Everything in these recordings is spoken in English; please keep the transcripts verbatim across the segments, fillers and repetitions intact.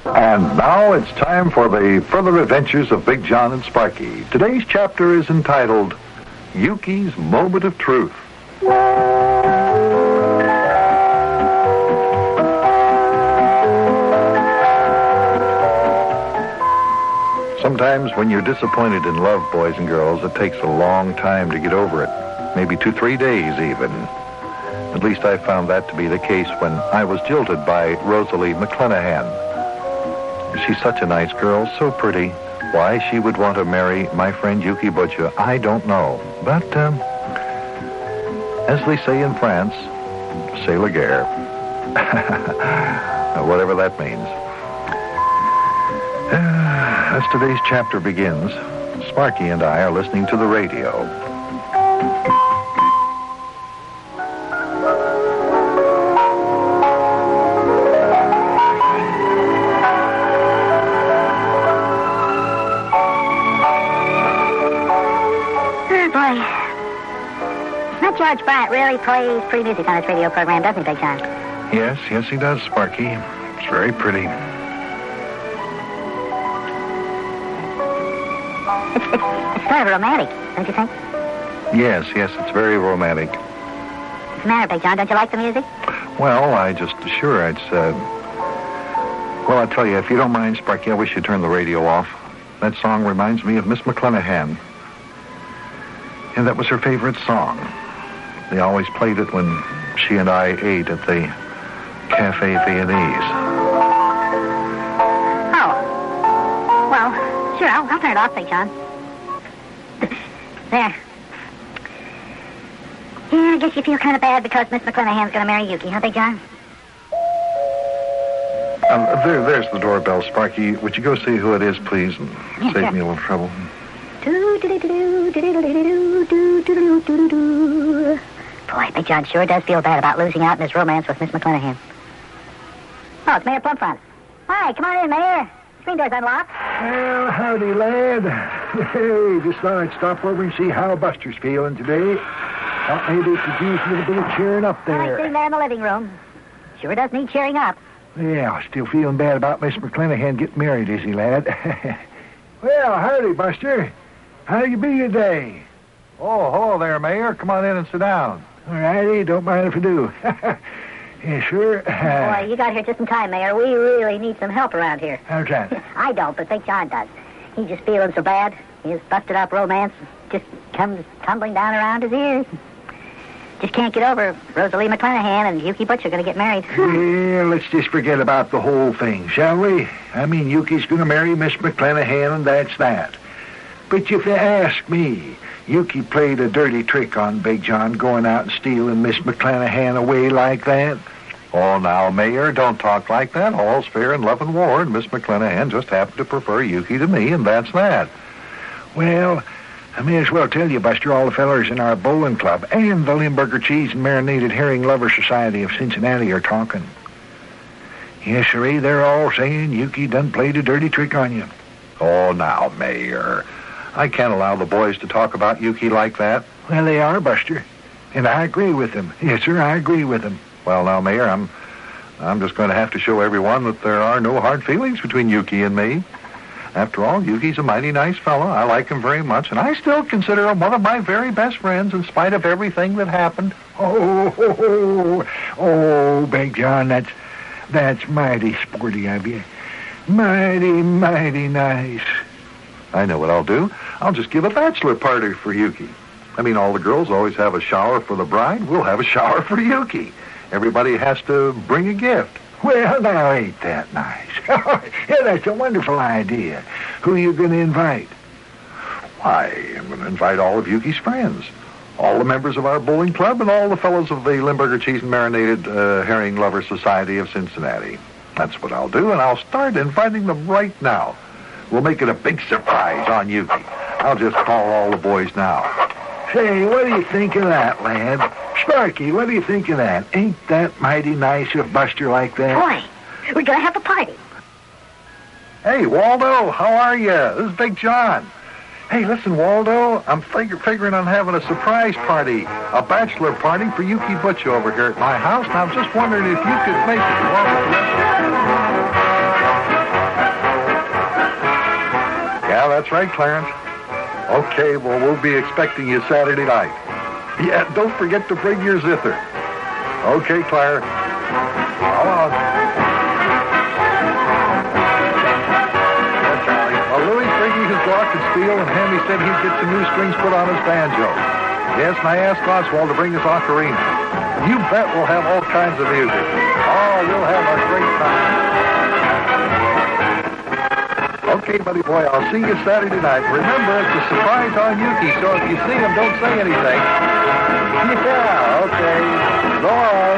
And now it's time for the further adventures of Big John and Sparky. Today's chapter is entitled, Yuki's Moment of Truth. Sometimes when you're disappointed in love, boys and girls, it takes a long time to get over it. Maybe two, three days even. At least I found that to be the case when I was jilted by Rosalie McClenahan. She's such a nice girl, so pretty. Why she would want to marry my friend Yuki Butcher, I don't know. But, um, as they say in France, c'est la guerre. Whatever that means. Uh, as today's chapter begins, Sparky and I are listening to the radio. George Bryant really plays pretty music on his radio program, doesn't he, Big John? Yes, yes, he does, Sparky. It's very pretty. It's, it's, it's sort of romantic, don't you think? Yes, yes, it's very romantic. What's the matter, Big John? Don't you like the music? Well, I just, sure, it's, uh... Well, I'll tell you, if you don't mind, Sparky, I wish you'd turn the radio off. That song reminds me of Miss McClenahan. And that was her favorite song. They always played it when she and I ate at the Cafe Viennese. Oh. Well, sure, I'll, I'll turn it off, Big John. There. Yeah, I guess you feel kind of bad because Miss McClenahan's going to marry Yuki, huh, Big John? Um, there, there's the doorbell, Sparky. Would you go see who it is, please, and yeah, save sure. me a little trouble? Boy, Big John sure does feel bad about losing out in his romance with Miss McClenahan. Oh, it's Mayor Plumfront. Hi, come on in, Mayor. Screen door's unlocked. Well, howdy, lad. Hey, just thought I'd stop over and see how Buster's feeling today. Thought maybe it could use a little bit of cheering up there. Hi, sitting there in the living room. Sure does need cheering up. Yeah, still feeling bad about Miss McClenahan getting married, is he, lad? Well, howdy, Buster. How you be today? Oh, hello there, Mayor. Come on in and sit down. All righty, don't mind if I do. Yeah, sure. Uh, Boy, you got here just in time, Mayor. We really need some help around here. How's that? I don't, but Big John does. He's just feeling so bad. His busted-up romance just comes tumbling down around his ears. Just can't get over Rosalie McClenahan and Yuki Butcher going to get married. Yeah, let's just forget about the whole thing, shall we? I mean, Yuki's going to marry Miss McClenahan, and that's that. But if you ask me, Yuki played a dirty trick on Big John going out and stealing Miss McClenahan away like that. Oh, now, Mayor, don't talk like that. All's fair in love and war, and Miss McClenahan just happened to prefer Yuki to me, and that's that. Well, I may as well tell you, Buster, all the fellers in our bowling club and the Limburger Cheese and Marinated Herring Lover Society of Cincinnati are talking. Yes, sirree, they're all saying Yuki done played a dirty trick on you. Oh, now, Mayor, I can't allow the boys to talk about Yuki like that. Well, they are, Buster, and I agree with them. Yes, sir, I agree with them. Well, now, Mayor, I'm, I'm just going to have to show everyone that there are no hard feelings between Yuki and me. After all, Yuki's a mighty nice fellow. I like him very much, and I still consider him one of my very best friends in spite of everything that happened. Oh, oh, oh, oh, Big John, that's, that's mighty sporty of you. Mighty, mighty nice. I know what I'll do. I'll just give a bachelor party for Yuki. I mean, all the girls always have a shower for the bride. We'll have a shower for Yuki. Everybody has to bring a gift. Well, now, ain't that nice? Yeah, that's a wonderful idea. Who are you going to invite? Why, I'm going to invite all of Yuki's friends. All the members of our bowling club and all the fellows of the Limburger Cheese and Marinated uh, Herring Lover Society of Cincinnati. That's what I'll do, and I'll start inviting them right now. We'll make it a big surprise on Yuki. I'll just call all the boys now. Say, what do you think of that, lad? Sparky, what do you think of that? Ain't that mighty nice of Buster like that? Boy, we're going to have a party. Hey, Waldo, how are you? This is Big John. Hey, listen, Waldo, I'm fig- figuring on having a surprise party, a bachelor party for Yuki Butcher over here at my house, and I'm just wondering if you could make it. that's right, Clarence. Okay, well, we'll be expecting you Saturday night. Yeah, don't forget to bring your zither. Okay, Claire. Come on. Yeah, Charlie. Well, Louis bringing his glockenspiel, and Hammy said he'd get some new strings put on his banjo. Yes, and I asked Oswald to bring his ocarina. You bet we'll have all kinds of music. Oh, you'll have a great time. Okay, buddy boy, I'll see you Saturday night. Remember, it's a surprise on Yuki, so if you see him, don't say anything. Yeah, okay. So long.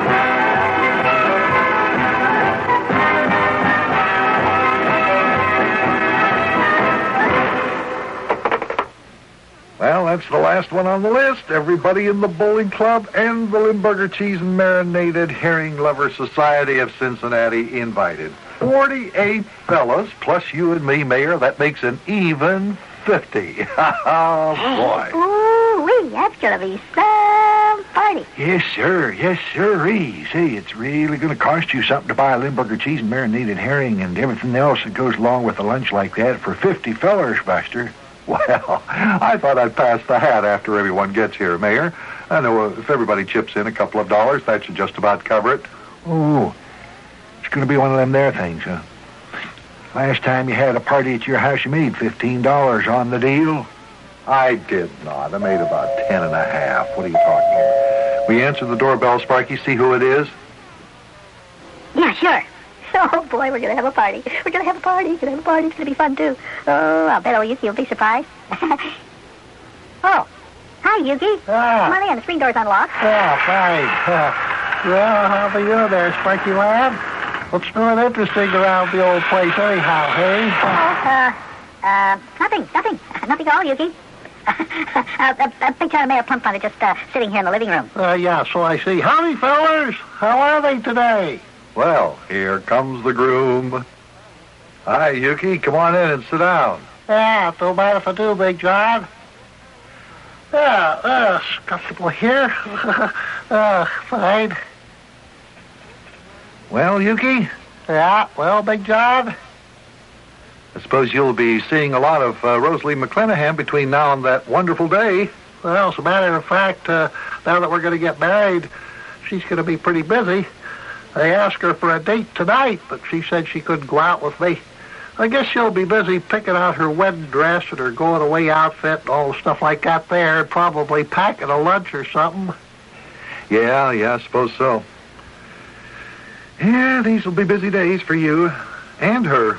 Well, that's the last one on the list. Everybody in the Bowling Club and the Limburger Cheese and Marinated Herring Lover Society of Cincinnati invited. forty-eight fellas, plus you and me, Mayor. That makes an even fifty. Oh, boy. Ooh-wee, that's going to be some party. Yes, sir. Yes, sir. Say, it's really going to cost you something to buy a Limburger cheese and marinated herring and everything else that goes along with a lunch like that for fifty fellers, Buster. Well, I thought I'd pass the hat after everyone gets here, Mayor. I know if everybody chips in a couple of dollars, that should just about cover it. Oh, it's going to be one of them there things, huh? Last time you had a party at your house, you made fifteen dollars on the deal. I did not. I made about ten and a half. What are you talking about? Will you answer the doorbell, Sparky, see who it is? Yeah, sure. Oh, boy, we're going to have a party. We're going to have a party. We're going to have a party. It's going to be fun, too. Oh, I'll bet old Yuki will be surprised. Oh, hi, Yuki. Ah. Come on in. The screen door's unlocked. Yeah, fine. Uh, well, how are you there, Sparky lad? What's new and interesting around the old place anyhow, hey? Oh, uh, uh, nothing, nothing. Nothing at all, Yuki. uh, a, a big ton of Mayor Plum Fun are just uh, sitting here in the living room. Uh, yeah, so I see. Howdy, fellers. How are they today? Well, here comes the groom. Hi, Yuki. Come on in and sit down. Yeah, don't mind if I do, Big John. Yeah, uh, comfortable here. uh, fine. Well, Yuki, Yeah, well, Big John? I suppose you'll be seeing a lot of uh, Rosalie McClanahan between now and that wonderful day. Well, as a matter of fact, uh, now that we're going to get married, she's going to be pretty busy. I asked her for a date tonight, but she said she couldn't go out with me. I guess she'll be busy picking out her wedding dress and her going-away outfit and all the stuff like that there, and probably packing a lunch or something. Yeah, yeah, I suppose so. Yeah, these will be busy days for you and her.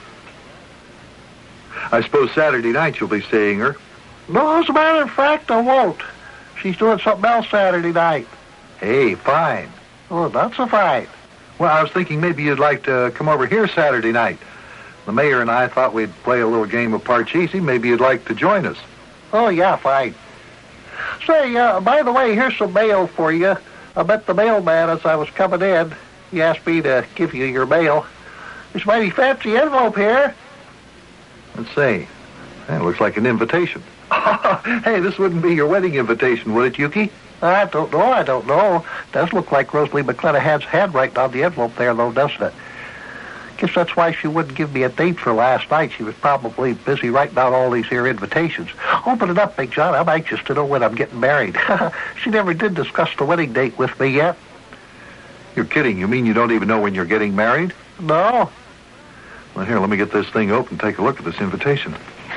I suppose Saturday night you'll be seeing her. No, as a matter of fact, I won't. She's doing something else Saturday night. Hey, fine. Oh, that's a fine. Well, I was thinking maybe you'd like to come over here Saturday night. The mayor and I thought we'd play a little game of Parcheesi. Maybe you'd like to join us. Oh, yeah, fine. Say, uh, by the way, here's some mail for you. I met the mailman as I was coming in. He asked me to give you your mail. There's a mighty fancy envelope here. Let's see. That looks like an invitation. Hey, this wouldn't be your wedding invitation, would it, Yuki? I don't know, I don't know. Does look like Rosalie McClanahan's handwriting on the envelope there, though, doesn't it? Guess that's why she wouldn't give me a date for last night. She was probably busy writing out all these here invitations. Open it up, Big John. I'm anxious to know when I'm getting married. She never did discuss the wedding date with me yet. You're kidding. You mean you don't even know when you're getting married? No. Well, here, let me get this thing open. Take a look at this invitation.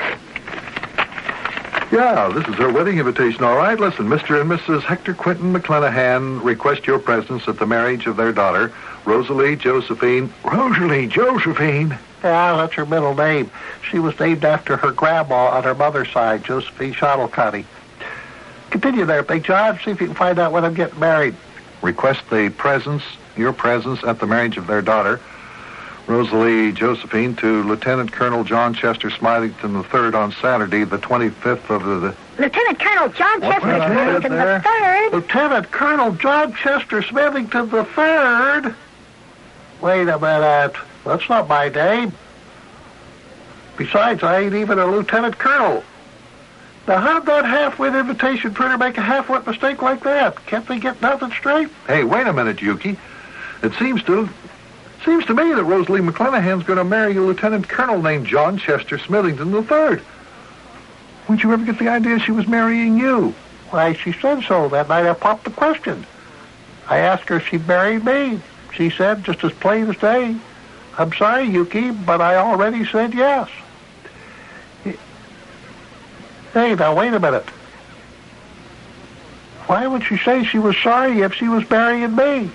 Yeah, this is her wedding invitation, all right. Listen, Mister and Missus Hector Quinton McClanahan request your presence at the marriage of their daughter, Rosalie Josephine. Rosalie Josephine? Yeah, that's her middle name. She was named after her grandma on her mother's side, Josephine Shottlecotty. Continue there, Big John. See if you can find out when I'm getting married. Request the presence, your presence at the marriage of their daughter, Rosalie Josephine, to Lieutenant Colonel John Chester Smithington the third on Saturday, the twenty-fifth of the... the Lieutenant Colonel John What Chester did I say Smithington there? the third. Lieutenant Colonel John Chester Smithington the third? Wait a minute. That's not my name. Besides, I ain't even a lieutenant colonel. Now, how'd that half-wit invitation printer make a half-wit mistake like that? Can't they get nothing straight? Hey, wait a minute, Yuki. It seems to... Seems to me that Rosalie McClanahan's going to marry a lieutenant colonel named John Chester Smithington the third. When'd you ever get the idea she was marrying you? Why, she said so that night I popped the question. I asked her if she married me. She said, just as plain as day, I'm sorry, Yuki, but I already said yes. Hey, now, wait a minute. Why would she say she was sorry if she was marrying me?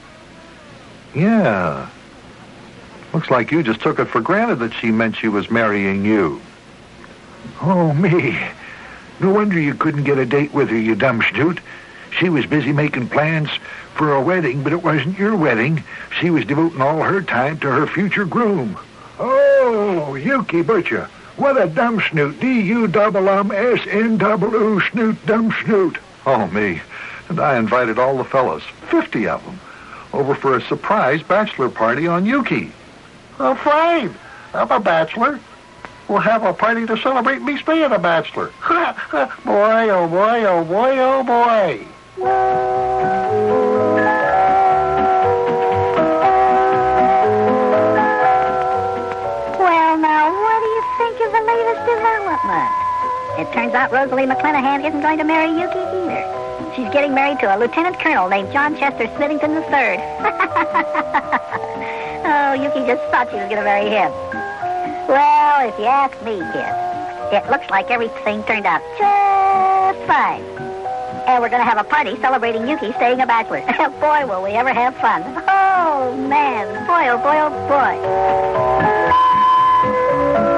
Yeah. Looks like you just took it for granted that she meant she was marrying you. Oh, me. No wonder you couldn't get a date with her, you dumb snoot. She was busy making plans for a wedding, but it wasn't your wedding. She was devoting all her time to her future groom. Oh, Yuki Butcher. What a dumb snoot. D U double um S N double O snoot, dumb snoot. Oh, me. And I invited all the fellas, fifty of them, over for a surprise bachelor party on Yuki. Oh, fine. I'm a bachelor. We'll have a party to celebrate me being a bachelor. Boy, oh boy, oh boy, oh boy. Well, now, what do you think of the latest development? It turns out Rosalie McClanahan isn't going to marry Yuki either. She's getting married to a lieutenant colonel named John Chester Smithington the third. Oh, Yuki just thought she was going to marry him. Well, if you ask me, kid, it looks like everything turned out just fine. And we're going to have a party celebrating Yuki staying a bachelor. Boy, will we ever have fun. Oh, man. Boy, oh, boy, oh, boy.